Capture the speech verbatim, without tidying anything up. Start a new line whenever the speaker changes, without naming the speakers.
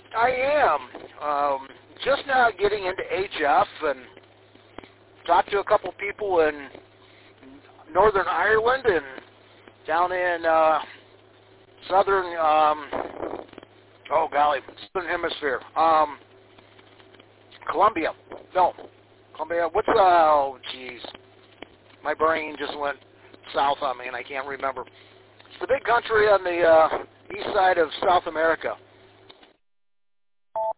I am. Um, just now getting into H F and talked to a couple people in Northern Ireland and down in uh, Southern, um, oh golly, Southern Hemisphere. Um, Colombia. No, Colombia. What's, uh, oh geez. My brain just went south on me and I can't remember. It's the big country on the uh, east side of South America.